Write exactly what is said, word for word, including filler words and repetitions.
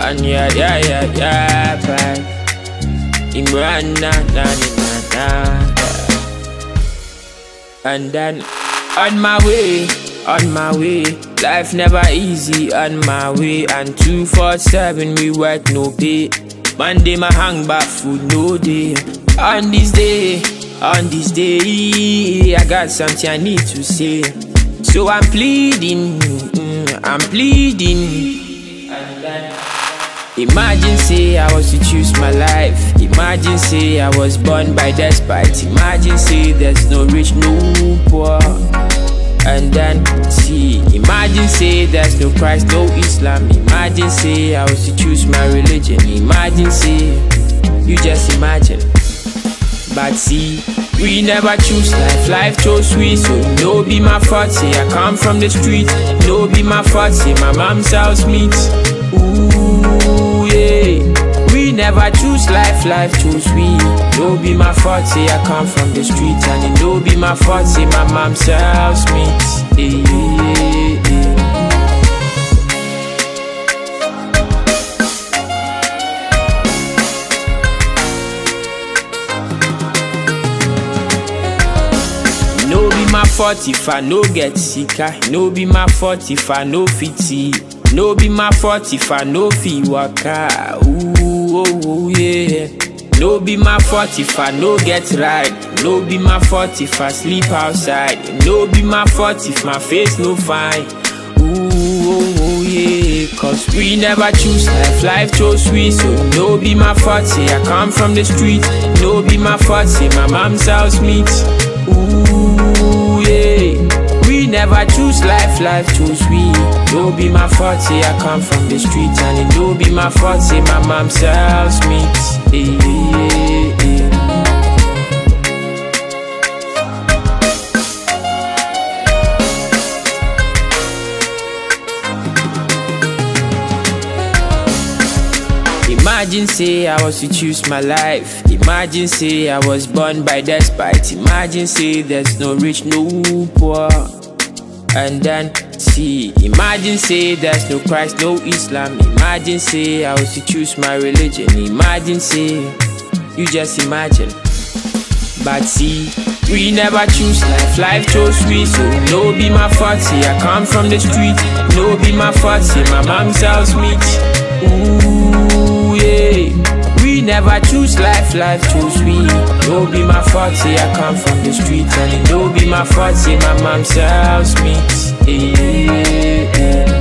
And yeah, yeah, yeah, yeah, bye. Imran, na, na, na, na, na. And then, on my way, on my way. Life never easy, on my way. And two four seven, we work no pay. Monday, my hang back food, no day. On this day, on this day, I got something I need to say. So I'm pleading, mm, I'm pleading. And then, imagine say I was to choose my life. Imagine say I was born by despite. Imagine say there's no rich, no poor. And then see, imagine say there's no Christ, no Islam. Imagine say I was to choose my religion. Imagine say, you just imagine. But see, we never choose life, life chose we. So no be my fault, say I come from the street. No be my fault, say my mom sells meat. Ooh, yeah. We never choose life, life chose we. No be my fault, say I come from the street. And it no be my fault, say my mom sells meat. Yeah, yeah, yeah. No be my fault if I no get sicker. No be my fault if I no fit see. No be my fault if I no fit waka. Ooh, oh, oh, yeah. No be my fault if I no get right. No be my fault if I sleep outside. No be my fault if my face no fine. Ooh, oh, oh, yeah. Cause we never choose life, life chose we. So no be my fault, say I come from the street. No be my fault, say my mom sells meat. Ooh, yeah. We never choose life, life choose we. No be my fault, say I come from the street. And it no be my fault, say my mom sells meat. Yeah, yeah, yeah. Imagine say I was to choose my life. Imagine say I was born by despite. Imagine say there's no rich, no poor. And then see, imagine say there's no Christ, no Islam. Imagine say I was to choose my religion. Imagine say, you just imagine. But see, we never choose life, life chose we. So no be my fault, say I come from the street. No be my fault, say my mom sells meat. Ooh, yeah. We never choose life, life chose we. No be my fault, say I come from the street. And it no be my fault, say my mom sells meat. Yeah, yeah.